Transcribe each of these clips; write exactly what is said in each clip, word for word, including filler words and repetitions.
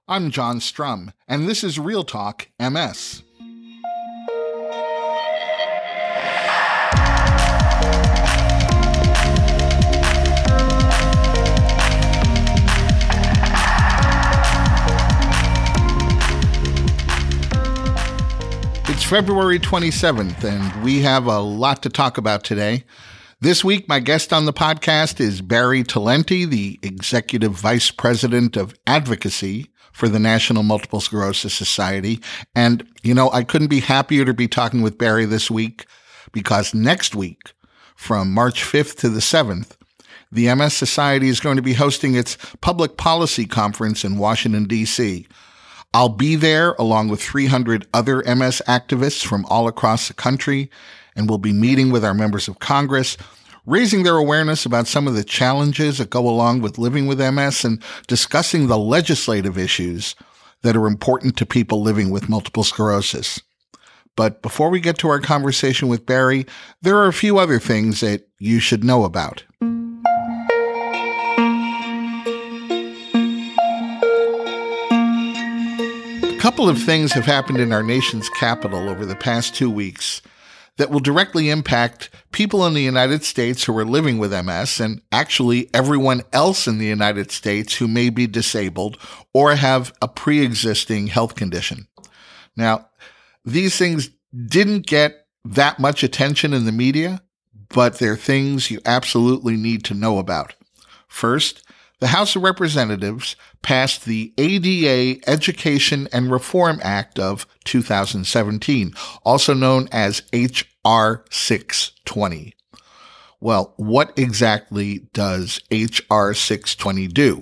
I'm John Strum, and this is Real Talk M S. It's February twenty-seventh, and we have a lot to talk about today. This week, my guest on the podcast is Barry Talenti, the Executive Vice President of Advocacy for the National Multiple Sclerosis Society. And, you know, I couldn't be happier to be talking with Barry this week because next week, from March fifth to the seventh, the M S Society is going to be hosting its public policy conference in Washington, D C I'll be there along with three hundred other M S activists from all across the country, and we'll be meeting with our members of Congress, raising their awareness about some of the challenges that go along with living with M S and discussing the legislative issues that are important to people living with multiple sclerosis. But before we get to our conversation with Barry, there are a few other things that you should know about. A couple of things have happened in our nation's capital over the past two weeks that will directly impact people in the United States who are living with M S and actually everyone else in the United States who may be disabled or have a pre-existing health condition. Now, these things didn't get that much attention in the media, but they're things you absolutely need to know about. First, the House of Representatives passed the A D A Education and Reform Act of two thousand seventeen, also known as H R six twenty. Well, what exactly does H R six twenty do?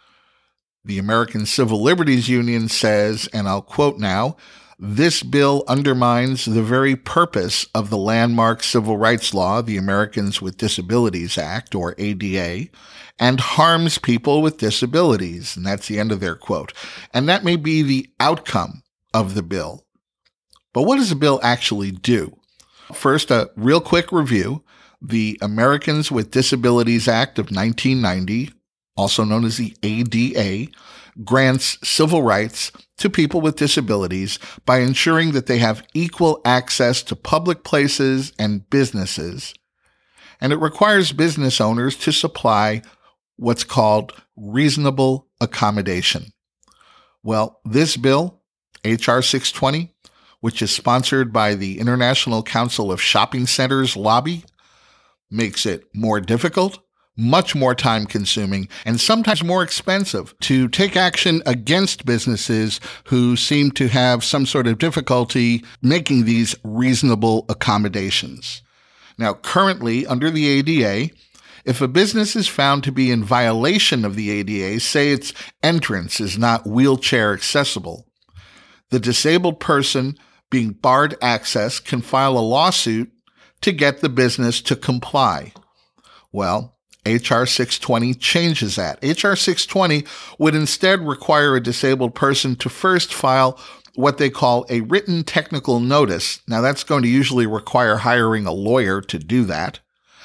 The American Civil Liberties Union says, and I'll quote now, "This bill undermines the very purpose of the landmark civil rights law, the Americans with Disabilities Act, or A D A, and harms people with disabilities." And that's the end of their quote. And that may be the outcome of the bill. But what does the bill actually do? First, a real quick review. The Americans with Disabilities Act of nineteen ninety, also known as the A D A, grants civil rights to people with disabilities by ensuring that they have equal access to public places and businesses. And it requires business owners to supply what's called reasonable accommodation. Well, this bill, H R six twenty, which is sponsored by the International Council of Shopping Centers lobby, makes it more difficult, much more time-consuming, and sometimes more expensive to take action against businesses who seem to have some sort of difficulty making these reasonable accommodations. Now, currently, under the A D A, if a business is found to be in violation of the A D A, say its entrance is not wheelchair accessible, the disabled person being barred access can file a lawsuit to get the business to comply. Well, H R six twenty changes that. H R six twenty would instead require a disabled person to first file what they call a written technical notice. Now, that's going to usually require hiring a lawyer to do that.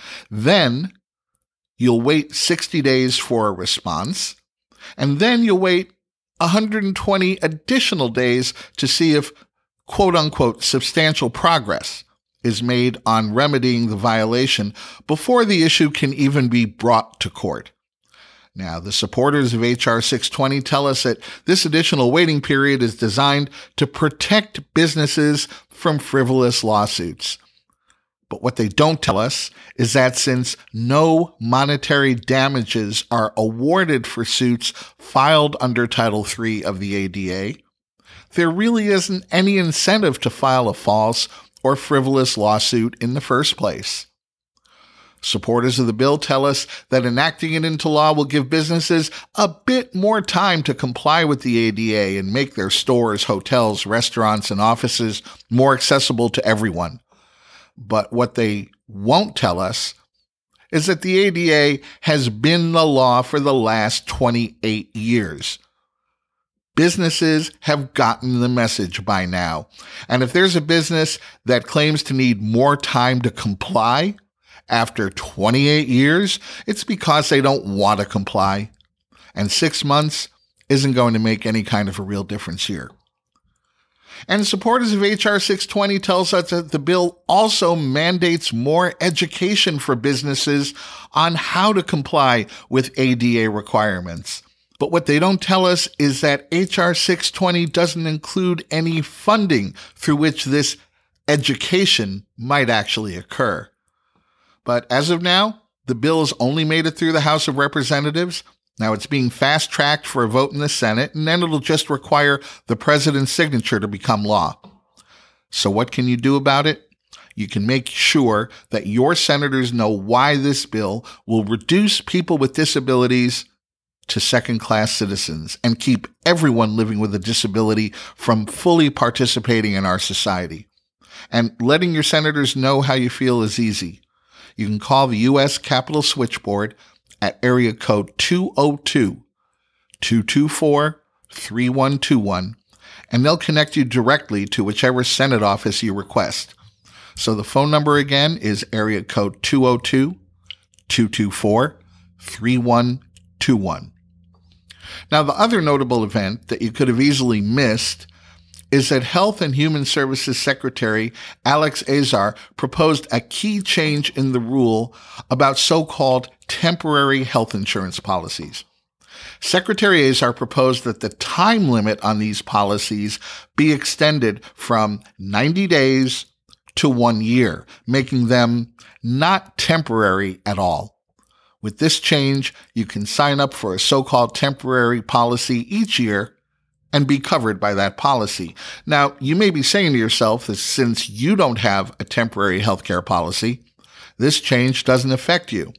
Then you'll wait sixty days for a response, and then you'll wait one hundred twenty additional days to see if, quote-unquote, substantial progress is made on remedying the violation before the issue can even be brought to court. Now, the supporters of H R six twenty tell us that this additional waiting period is designed to protect businesses from frivolous lawsuits. But what they don't tell us is that since no monetary damages are awarded for suits filed under Title three of the A D A, there really isn't any incentive to file a false or frivolous lawsuit in the first place. Supporters of the bill tell us that enacting it into law will give businesses a bit more time to comply with the A D A and make their stores, hotels, restaurants, and offices more accessible to everyone. But what they won't tell us is that the A D A has been the law for the last twenty-eight years. Businesses have gotten the message by now. And if there's a business that claims to need more time to comply after twenty-eight years, it's because they don't want to comply. And six months isn't going to make any kind of a real difference here. And supporters of H R six twenty tells us that the bill also mandates more education for businesses on how to comply with A D A requirements. But what they don't tell us is that H R six twenty doesn't include any funding through which this education might actually occur. But as of now, the bill has only made it through the House of Representatives. Now it's being fast-tracked for a vote in the Senate, and then it'll just require the president's signature to become law. So what can you do about it? You can make sure that your senators know why this bill will reduce people with disabilities to second-class citizens and keep everyone living with a disability from fully participating in our society. And letting your senators know how you feel is easy. You can call the U S Capitol Switchboard at area code two oh two, two two four, three one two one, and they'll connect you directly to whichever Senate office you request. So the phone number again is area code two oh two, two two four, three one two one. Now, the other notable event that you could have easily missed is that Health and Human Services Secretary Alex Azar proposed a key change in the rule about so-called temporary health insurance policies. Secretary Azar proposed that the time limit on these policies be extended from ninety days to one year, making them not temporary at all. With this change, you can sign up for a so-called temporary policy each year and be covered by that policy. Now, you may be saying to yourself that since you don't have a temporary healthcare policy, this change doesn't affect you.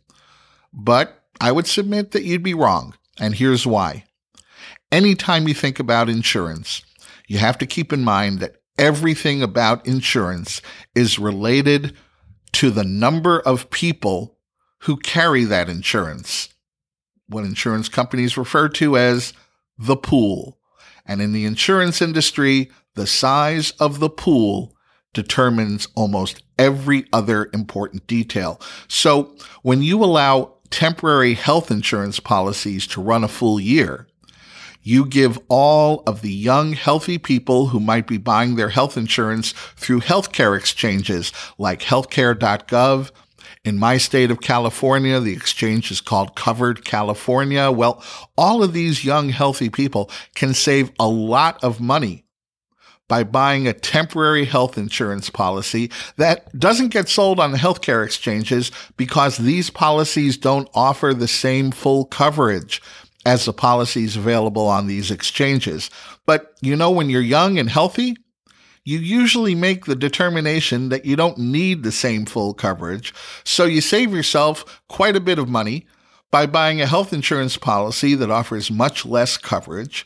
But I would submit that you'd be wrong, and here's why. Anytime you think about insurance, you have to keep in mind that everything about insurance is related to the number of people who carry that insurance, what insurance companies refer to as the pool. And in the insurance industry, the size of the pool determines almost every other important detail. So when you allow temporary health insurance policies to run a full year, you give all of the young, healthy people who might be buying their health insurance through healthcare exchanges like healthcare dot gov. In my state of California, the exchange is called Covered California. Well, all of these young, healthy people can save a lot of money by buying a temporary health insurance policy that doesn't get sold on the healthcare exchanges because these policies don't offer the same full coverage as the policies available on these exchanges. But you know, when you're young and healthy, you usually make the determination that you don't need the same full coverage, so you save yourself quite a bit of money by buying a health insurance policy that offers much less coverage.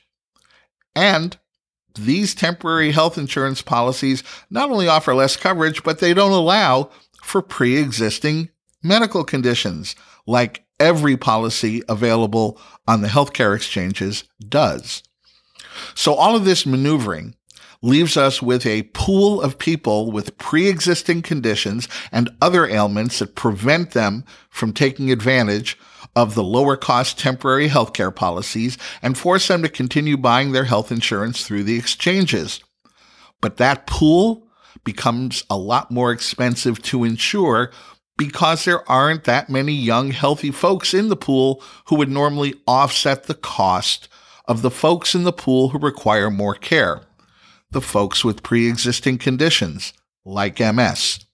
And these temporary health insurance policies not only offer less coverage, but they don't allow for pre-existing medical conditions, like every policy available on the healthcare exchanges does. So all of this maneuvering leaves us with a pool of people with pre-existing conditions and other ailments that prevent them from taking advantage of the lower-cost temporary healthcare policies and force them to continue buying their health insurance through the exchanges. But that pool becomes a lot more expensive to insure because there aren't that many young, healthy folks in the pool who would normally offset the cost of the folks in the pool who require more care. The folks with pre-existing conditions, like M S.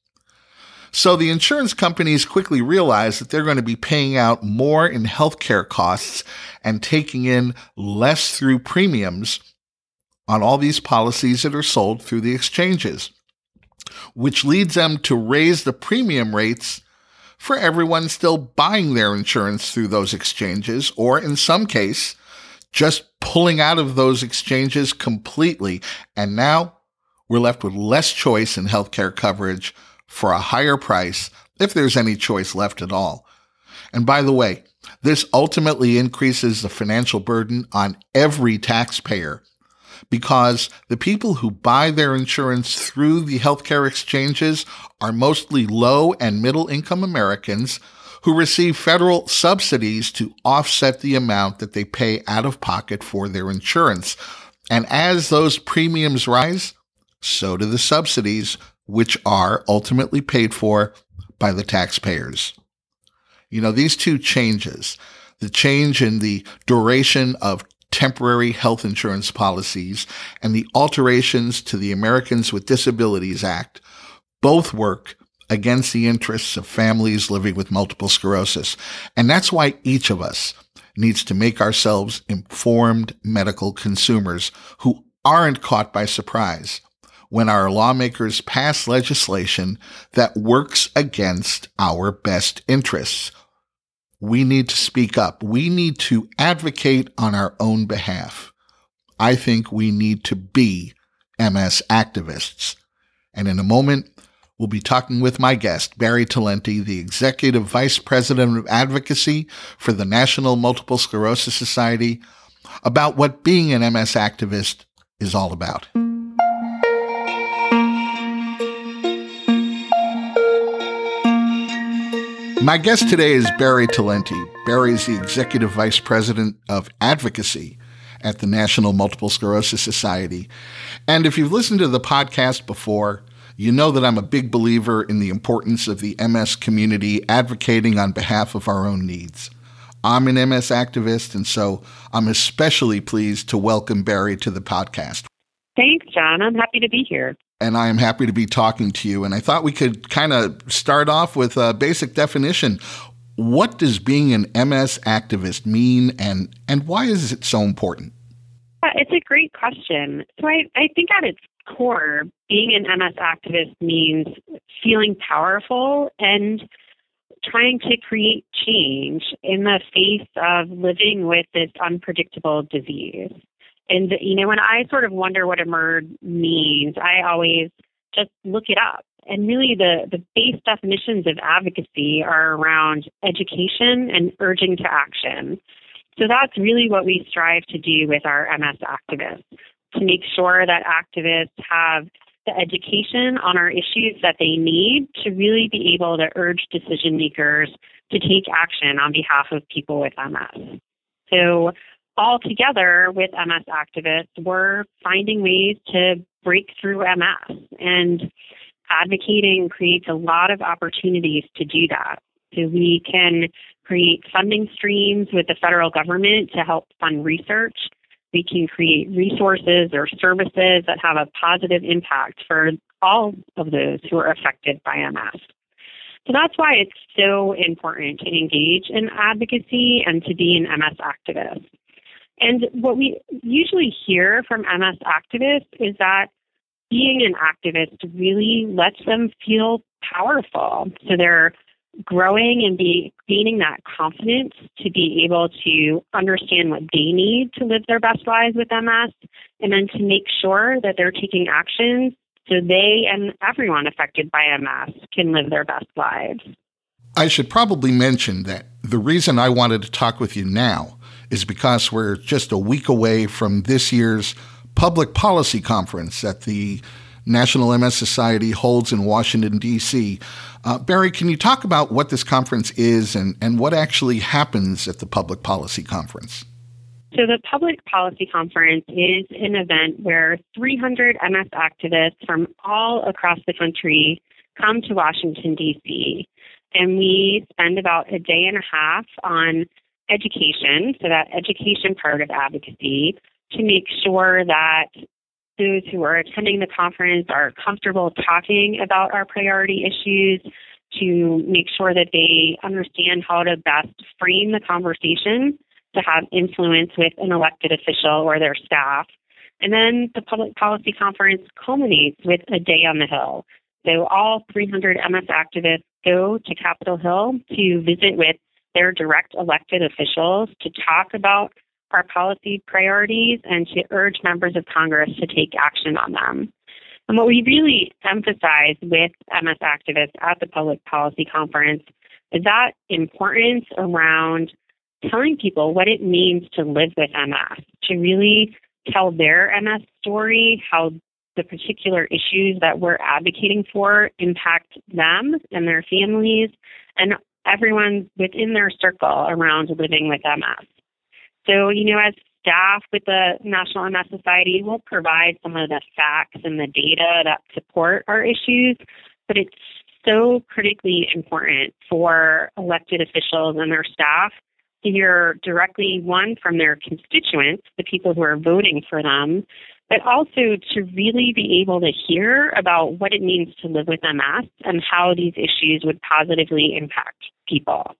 So the insurance companies quickly realize that they're going to be paying out more in healthcare costs and taking in less through premiums on all these policies that are sold through the exchanges, which leads them to raise the premium rates for everyone still buying their insurance through those exchanges, or in some case, just pulling out of those exchanges completely. And now we're left with less choice in healthcare coverage for a higher price, if there's any choice left at all. And by the way, this ultimately increases the financial burden on every taxpayer, because the people who buy their insurance through the healthcare exchanges are mostly low and middle income Americans who receive federal subsidies to offset the amount that they pay out of pocket for their insurance. And as those premiums rise, so do the subsidies, which are ultimately paid for by the taxpayers. You know, these two changes, the change in the duration of temporary health insurance policies and the alterations to the Americans with Disabilities Act, both work against the interests of families living with multiple sclerosis. And that's why each of us needs to make ourselves informed medical consumers who aren't caught by surprise when our lawmakers pass legislation that works against our best interests. We need to speak up. We need to advocate on our own behalf. I think we need to be M S activists. And in a moment, we'll be talking with my guest, Barry Talenti, the Executive Vice President of Advocacy for the National Multiple Sclerosis Society, about what being an M S activist is all about. My guest today is Barry Talenti. Barry is the Executive Vice President of Advocacy at the National Multiple Sclerosis Society. And if you've listened to the podcast before, you know that I'm a big believer in the importance of the M S community advocating on behalf of our own needs. I'm an M S activist, and so I'm especially pleased to welcome Barry to the podcast. Thanks, John. I'm happy to be here. And I am happy to be talking to you. And I thought we could kind of start off with a basic definition. What does being an M S activist mean, and, and why is it so important? Uh, it's a great question. So I, I think at its core, being an M S activist means feeling powerful and trying to create change in the face of living with this unpredictable disease. And, you know, when I sort of wonder what EMERGE means, I always just look it up. And really the, the base definitions of advocacy are around education and urging to action. So that's really what we strive to do with our M S activists, to make sure that activists have the education on our issues that they need to really be able to urge decision makers to take action on behalf of people with M S. So all together with M S activists, we're finding ways to break through M S, and advocating creates a lot of opportunities to do that. So we can create funding streams with the federal government to help fund research. We can create resources or services that have a positive impact for all of those who are affected by M S. So that's why it's so important to engage in advocacy and to be an M S activist. And what we usually hear from M S activists is that being an activist really lets them feel powerful. So they're growing and be gaining that confidence to be able to understand what they need to live their best lives with M S, and then to make sure that they're taking actions so they and everyone affected by M S can live their best lives. I should probably mention that the reason I wanted to talk with you now is because we're just a week away from this year's public policy conference that the National M S Society holds in Washington, D C. Uh, Barry, can you talk about what this conference is and, and what actually happens at the public policy conference? So the Public Policy Conference is an event where three hundred M S activists from all across the country come to Washington, D C, and we spend about a day and a half on education, so that education part of advocacy, to make sure that those who are attending the conference are comfortable talking about our priority issues, to make sure that they understand how to best frame the conversation to have influence with an elected official or their staff. And then the Public Policy Conference culminates with a day on the Hill. So all three hundred M S activists go to Capitol Hill to visit with their direct elected officials to talk about our policy priorities and to urge members of Congress to take action on them. And what we really emphasize with M S activists at the Public Policy Conference is that importance around telling people what it means to live with M S, to really tell their M S story, how the particular issues that we're advocating for impact them and their families, and everyone within their circle around living with M S. So, you know, as staff with the National M S Society, we'll provide some of the facts and the data that support our issues, but it's so critically important for elected officials and their staff to hear directly, one, from their constituents, the people who are voting for them, but also to really be able to hear about what it means to live with M S and how these issues would positively impact people.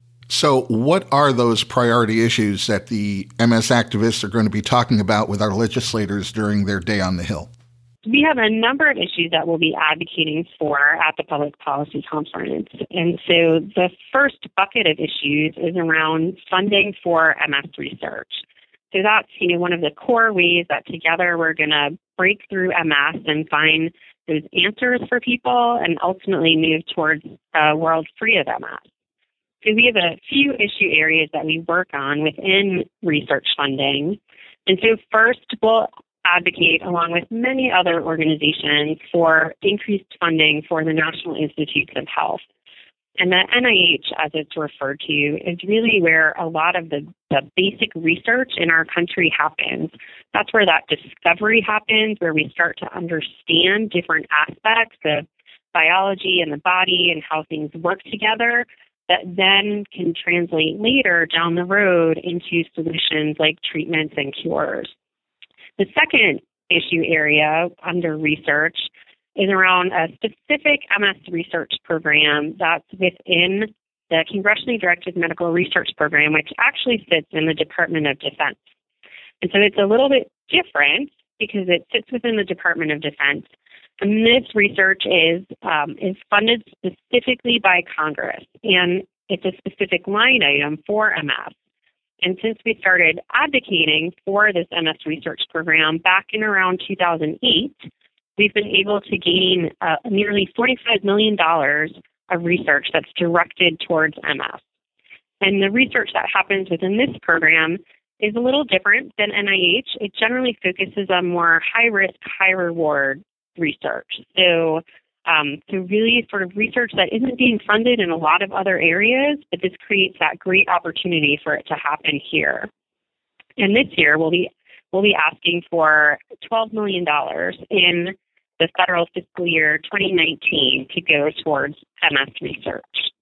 So what are those priority issues that the M S activists are going to be talking about with our legislators during their day on the Hill? We have a number of issues that we'll be advocating for at the Public Policy Conference. And so the first bucket of issues is around funding for M S research. So that's, you know, one of the core ways that together we're going to break through M S and find those answers for people and ultimately move towards a world free of M S. So we have a few issue areas that we work on within research funding. And so first, we'll advocate, along with many other organizations, for increased funding for the National Institutes of Health. And the N I H, as it's referred to, is really where a lot of the, the basic research in our country happens. That's where that discovery happens, where we start to understand different aspects of biology and the body and how things work together that then can translate later down the road into solutions like treatments and cures. The second issue area under research is around a specific M S research program that's within the Congressionally Directed Medical Research Program, which actually sits in the Department of Defense. And so it's a little bit different because it sits within the Department of Defense. And this research is um, is funded specifically by Congress, and it's a specific line item for M S. And since we started advocating for this M S research program back in around two thousand eight, we've been able to gain uh, nearly forty-five million dollars of research that's directed towards M S. And the research that happens within this program is a little different than N I H. It generally focuses on more high-risk, high-reward research. So, um, so really sort of research that isn't being funded in a lot of other areas, but this creates that great opportunity for it to happen here. And this year, we'll be we'll be asking for twelve million dollars in the federal fiscal year twenty nineteen to go towards M S research.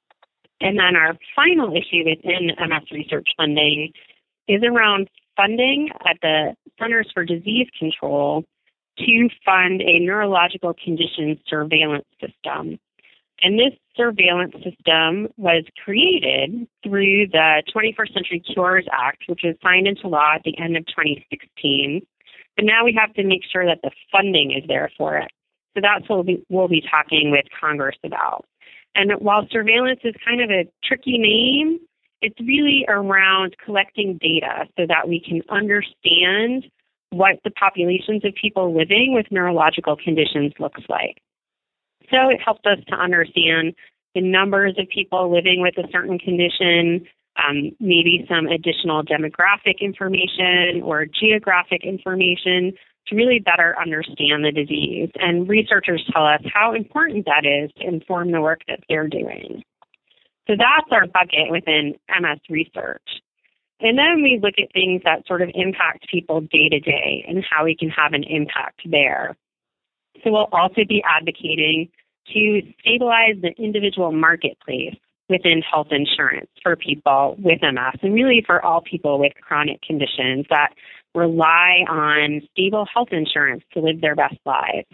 And then our final issue within M S research funding is around funding at the Centers for Disease Control to fund a neurological condition surveillance system. And this surveillance system was created through the twenty-first Century Cures Act, which was signed into law at the end of twenty sixteen. But now we have to make sure that the funding is there for it. So that's what we'll be, we'll be talking with Congress about. And while surveillance is kind of a tricky name, it's really around collecting data so that we can understand what the populations of people living with neurological conditions looks like. So it helps us to understand the numbers of people living with a certain condition, um, maybe some additional demographic information or geographic information to really better understand the disease. And researchers tell us how important that is to inform the work that they're doing. So that's our bucket within M S research. And then we look at things that sort of impact people day to day and how we can have an impact there. So we'll also be advocating to stabilize the individual marketplace within health insurance for people with M S and really for all people with chronic conditions that rely on stable health insurance to live their best lives.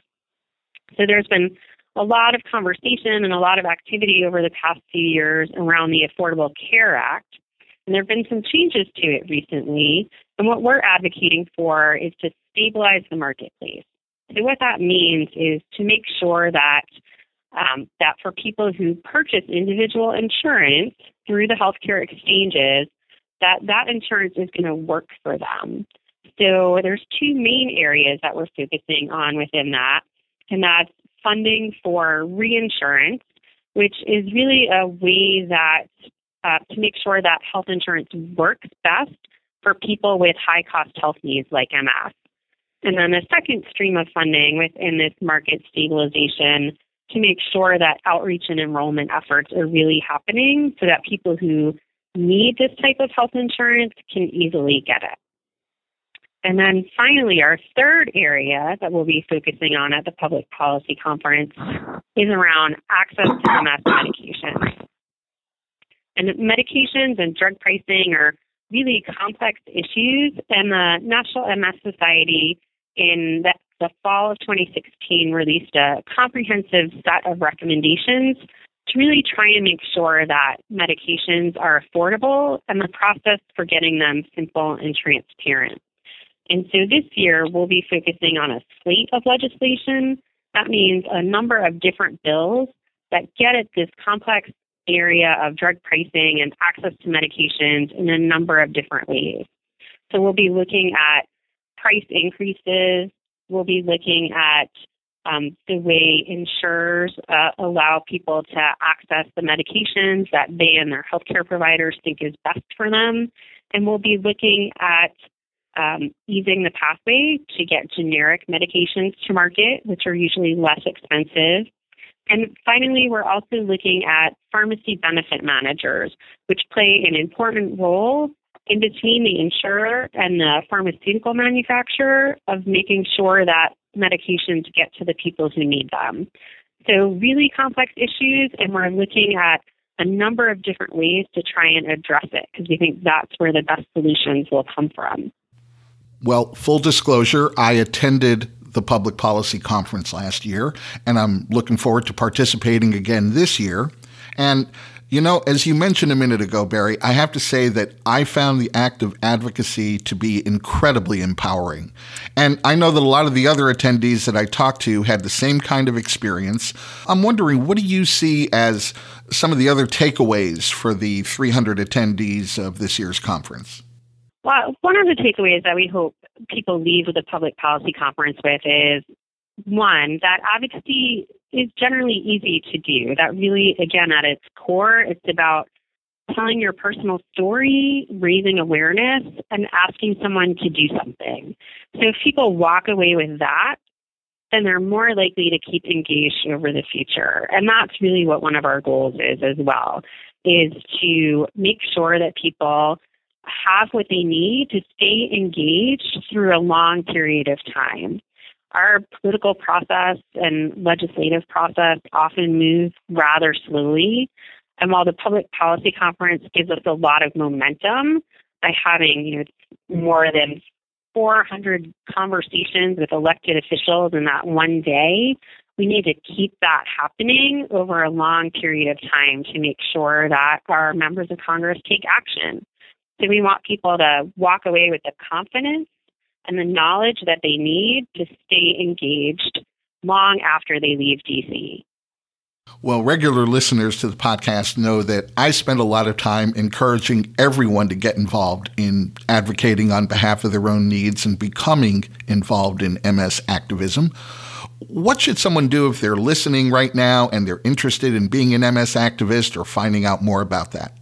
So there's been a lot of conversation and a lot of activity over the past few years around the Affordable Care Act. And there have been some changes to it recently. And what we're advocating for is to stabilize the marketplace. So what that means is to make sure that um, that for people who purchase individual insurance through the healthcare exchanges, that that insurance is going to work for them. So there's two main areas that we're focusing on within that, and that's funding for reinsurance, which is really a way that Uh, to make sure that health insurance works best for people with high-cost health needs like M S. And then the second stream of funding within this market stabilization to make sure that outreach and enrollment efforts are really happening so that people who need this type of health insurance can easily get it. And then finally, our third area that we'll be focusing on at the Public Policy Conference is around access to M S medications. And medications and drug pricing are really complex issues, and the National M S Society in the, the fall of twenty sixteen released a comprehensive set of recommendations to really try and make sure that medications are affordable and the process for getting them simple and transparent. And so this year, we'll be focusing on a slate of legislation. That means a number of different bills that get at this complex area of drug pricing and access to medications in a number of different ways. So we'll be looking at price increases. We'll be looking at um, the way insurers uh, allow people to access the medications that they and their healthcare providers think is best for them. And we'll be looking at Um, easing the pathway to get generic medications to market, which are usually less expensive. And finally, we're also looking at pharmacy benefit managers, which play an important role in between the insurer and the pharmaceutical manufacturer of making sure that medications get to the people who need them. So really complex issues, and we're looking at a number of different ways to try and address it because we think that's where the best solutions will come from. Well, full disclosure, I attended the Public Policy Conference last year, and I'm looking forward to participating again this year. And, you know, as you mentioned a minute ago, Barry, I have to say that I found the act of advocacy to be incredibly empowering. And I know that a lot of the other attendees that I talked to had the same kind of experience. I'm wondering, what do you see as some of the other takeaways for the three hundred attendees of this year's conference? Well, one of the takeaways that we hope people leave with the Public Policy Conference with is, one, that advocacy is generally easy to do. That really, again, at its core, it's about telling your personal story, raising awareness, and asking someone to do something. So if people walk away with that, then they're more likely to keep engaged over the future. And that's really what one of our goals is as well, is to make sure that people have what they need to stay engaged through a long period of time. Our political process and legislative process often move rather slowly. And while the Public Policy Conference gives us a lot of momentum by having, you know, more than four hundred conversations with elected officials in that one day, we need to keep that happening over a long period of time to make sure that our members of Congress take action. So we want people to walk away with the confidence and the knowledge that they need to stay engaged long after they leave D C. Well, regular listeners to the podcast know that I spend a lot of time encouraging everyone to get involved in advocating on behalf of their own needs and becoming involved in M S activism. What should someone do if they're listening right now and they're interested in being an M S activist or finding out more about that?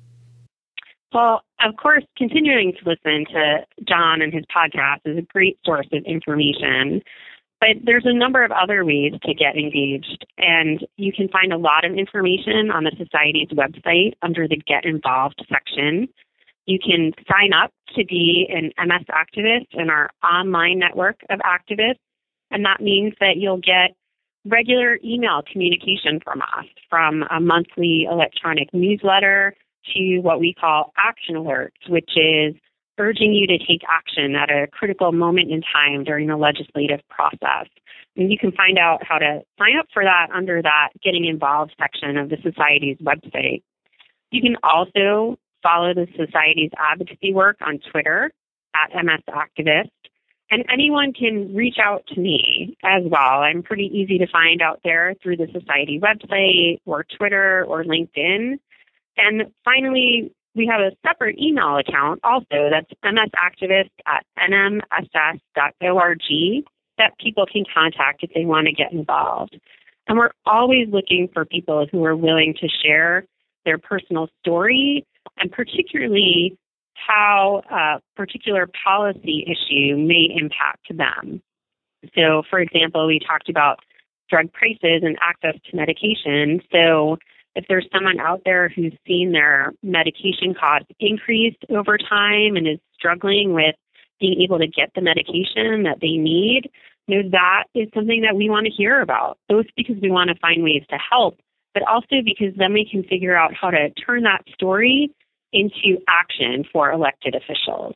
Well, of course, continuing to listen to John and his podcast is a great source of information, but there's a number of other ways to get engaged, and you can find a lot of information on the Society's website under the Get Involved section. You can sign up to be an M S activist in our online network of activists, and that means that you'll get regular email communication from us, from a monthly electronic newsletter to what we call action alerts, which is urging you to take action at a critical moment in time during the legislative process. And you can find out how to sign up for that under that Getting Involved section of the Society's website. You can also follow the Society's advocacy work on Twitter at M S Activist. And anyone can reach out to me as well. I'm pretty easy to find out there through the Society website or Twitter or LinkedIn. And finally, we have a separate email account also that's msactivist at n m s s dot org that people can contact if they want to get involved. And we're always looking for people who are willing to share their personal story and particularly how a particular policy issue may impact them. So, for example, we talked about drug prices and access to medication. So if there's someone out there who's seen their medication costs increase over time and is struggling with being able to get the medication that they need, you know, that is something that we want to hear about, both because we want to find ways to help, but also because then we can figure out how to turn that story into action for elected officials.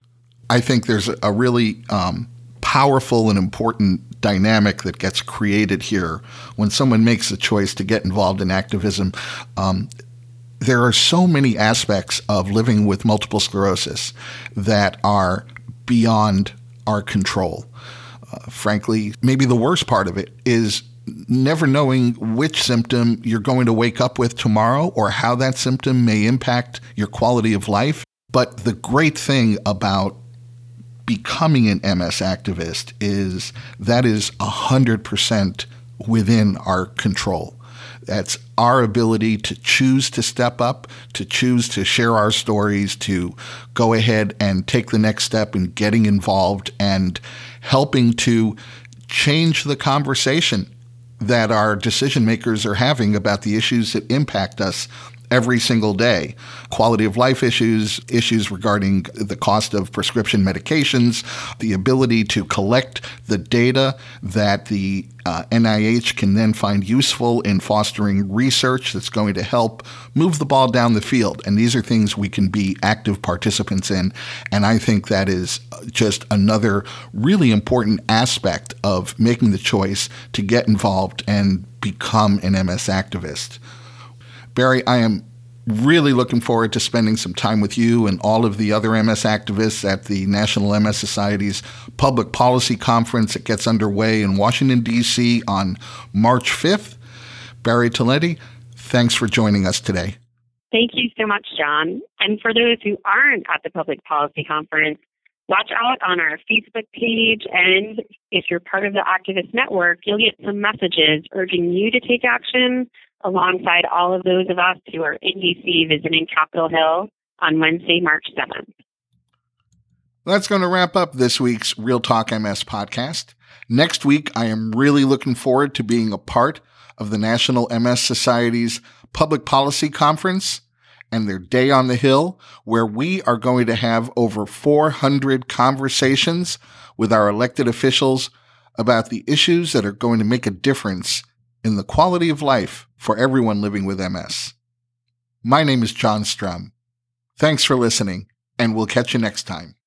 I think there's a really um, powerful and important dynamic that gets created here when someone makes a choice to get involved in activism. Um, there are so many aspects of living with multiple sclerosis that are beyond our control. Uh, frankly, maybe the worst part of it is never knowing which symptom you're going to wake up with tomorrow or how that symptom may impact your quality of life. But the great thing about becoming an M S activist is that is one hundred percent within our control. That's our ability to choose to step up, to choose to share our stories, to go ahead and take the next step in getting involved and helping to change the conversation that our decision makers are having about the issues that impact us every single day. Quality of life issues, issues regarding the cost of prescription medications, the ability to collect the data that the uh, N I H can then find useful in fostering research that's going to help move the ball down the field. And these are things we can be active participants in. And I think that is just another really important aspect of making the choice to get involved and become an M S activist. Barry, I am really looking forward to spending some time with you and all of the other M S activists at the National M S Society's Public Policy Conference that gets underway in Washington, D C on March fifth. Barry Talenti, thanks for joining us today. Thank you so much, John. And for those who aren't at the Public Policy Conference, watch out on our Facebook page, and if you're part of the Activist Network, you'll get some messages urging you to take action alongside all of those of us who are in D C visiting Capitol Hill on Wednesday, March seventh. That's going to wrap up this week's Real Talk M S podcast. Next week, I am really looking forward to being a part of the National M S Society's Public Policy Conference and their Day on the Hill, where we are going to have over four hundred conversations with our elected officials about the issues that are going to make a difference in the quality of life for everyone living with M S. My name is John Strum. Thanks for listening, and we'll catch you next time.